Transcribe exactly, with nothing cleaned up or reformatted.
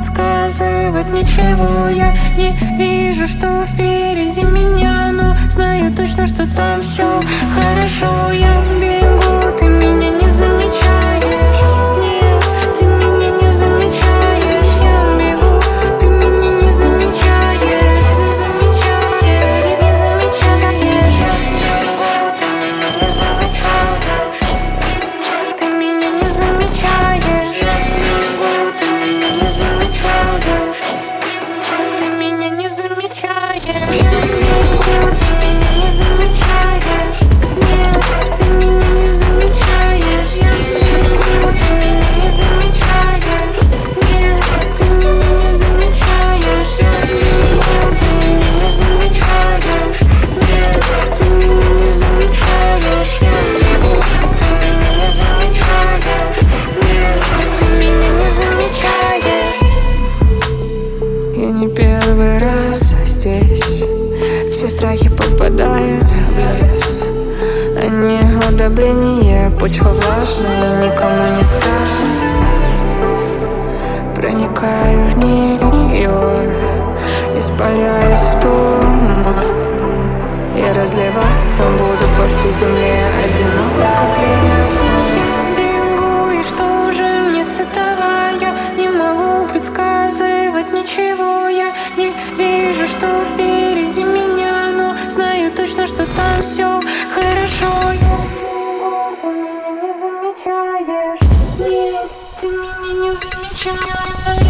предсказывать ничего. Я не вижу, что впереди меня, но знаю точно, что там все хорошо. Я бегу, ты меня не замечаешь. Нет, ты меня не замечаешь. Я бегу, ты меня не замечаешь. Не замечаешь, не замечаешь. Я бегу, ты меня не замечаешь. Ты меня не замечаешь. Я бегу, ты меня не замечаешь. Ты меня не замечаешь. Я бегу, ты меня не замечаешь. Нет, ты меня не замечаешь. Я бегу, ты меня не замечаешь. Нет, ты меня не замечаешь. Я бегу, ты меня не замечаешь. Нет, ты меня не замечаешь. Я бегу, ты меня не замечаешь. Нет, ты меня не замечаешь. Я не первый раз здесь. Все страхи попадают в лес. Они удобрение, почва влажная, никому не скажешь. Проникаю в нее, испаряюсь в туман. И разливаться буду по всей земле, одиноко как лев. Я бегу, и что уже мне с этого? Я не могу предсказывать ничего. Я не вижу, что впереди меня, но знаю точно, что там все хорошо. Ты меня не замечаешь. Нет, ты меня не замечаешь.